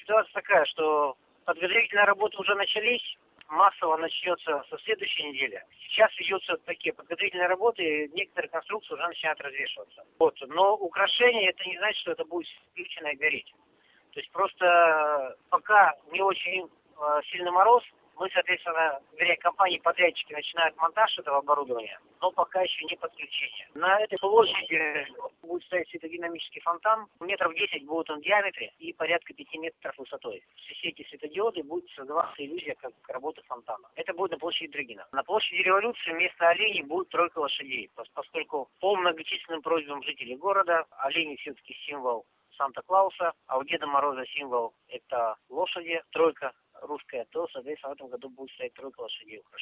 ситуация такая, что подготовительные работы уже начались, массово начнется со следующей недели. Сейчас ведутся такие подготовительные работы, и некоторые конструкции уже начинают развешиваться. Вот. Но украшение, это не значит, что это будет включено и гореть. То есть просто пока не очень сильный мороз, мы, соответственно, вернее, компании-подрядчики начинают монтаж этого оборудования, но пока еще не подключение. На этой площади будет стоять светодинамический фонтан, метров 10 будет он в диаметре и порядка 5 метров высотой. Все эти светодиоды будет создаваться иллюзия как работы фонтана. Это будет на площади Драгина. На площади Революции вместо оленей будет тройка лошадей, поскольку по многочисленным просьбам жителей города олени все-таки символ Санта-Клауса, а у Деда Мороза символ это лошади, тройка русская, то, соответственно, в этом году будет стоять тройка лошадей.